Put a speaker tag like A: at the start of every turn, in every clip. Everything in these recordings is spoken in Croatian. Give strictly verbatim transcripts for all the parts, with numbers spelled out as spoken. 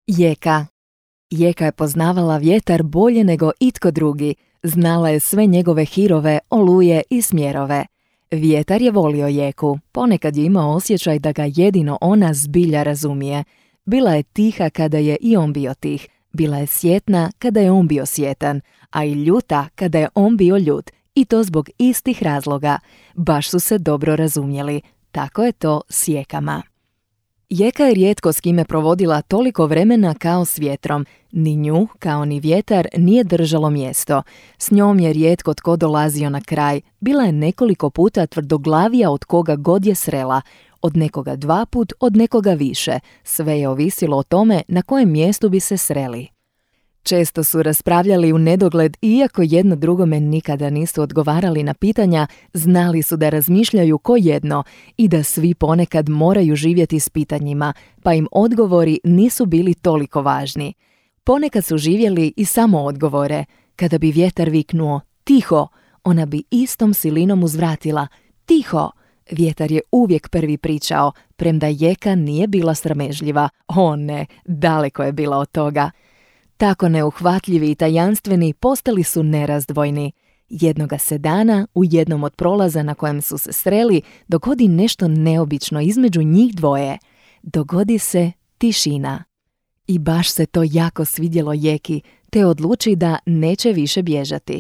A: Jeka. Jeka je poznavala vjetar bolje nego itko drugi, znala je sve njegove hirove, oluje i smjerove. Vjetar je volio Jeku, ponekad je imao osjećaj da ga jedino ona zbilja razumije. Bila je tiha kada je i on bio tih, bila je sjetna kada je on bio sjetan, a i ljuta kada je on bio ljut, i to zbog istih razloga. Baš su se dobro razumjeli, tako je to s Jekama. Jeka je rijetko s kime provodila toliko vremena kao s vjetrom. Ni nju, kao ni vjetar, nije držalo mjesto. S njom je rijetko tko dolazio na kraj. Bila je nekoliko puta tvrdoglavija od koga god je srela. Od nekoga dva put, od nekoga više. Sve je ovisilo o tome na kojem mjestu bi se sreli. Često su raspravljali u nedogled, iako jedno drugome nikada nisu odgovarali na pitanja, znali su da razmišljaju ko jedno i da svi ponekad moraju živjeti s pitanjima, pa im odgovori nisu bili toliko važni. Ponekad su živjeli i samo odgovore. Kada bi vjetar viknuo tiho, ona bi istom silinom uzvratila tiho. Vjetar je uvijek prvi pričao, premda Jeka nije bila sramežljiva. O ne, daleko je bila od toga. Tako neuhvatljivi i tajanstveni postali su nerazdvojni. Jednoga se dana, u jednom od prolaza na kojem su se sreli, dogodi nešto neobično između njih dvoje. Dogodi se tišina. I baš se to jako svidjelo Jeki, te odluči da neće više bježati.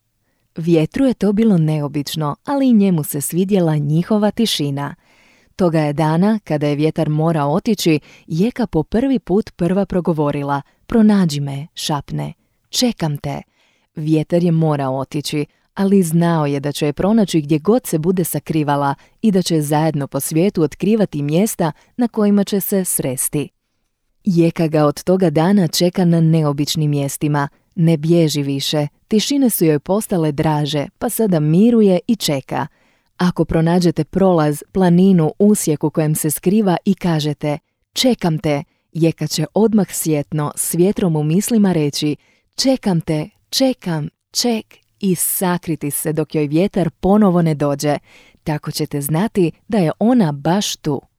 A: Vjetru je to bilo neobično, ali i njemu se svidjela njihova tišina. Toga je dana, kada je vjetar morao otići, Jeka po prvi put prva progovorila: pronađi me, šapne, čekam te. Vjetar je morao otići, ali znao je da će je pronaći gdje god se bude sakrivala i da će zajedno po svijetu otkrivati mjesta na kojima će se sresti. Jeka ga od toga dana čeka na neobičnim mjestima. Ne bježi više, tišine su joj postale draže, pa sada miruje i čeka. Ako pronađete prolaz, planinu, usjek u kojem se skriva i kažete čekam te, Jeka će odmah sjetno, s vjetrom u mislima reći čekam te, čekam, ček i sakriti se dok joj vjetar ponovo ne dođe. Tako ćete znati da je ona baš tu.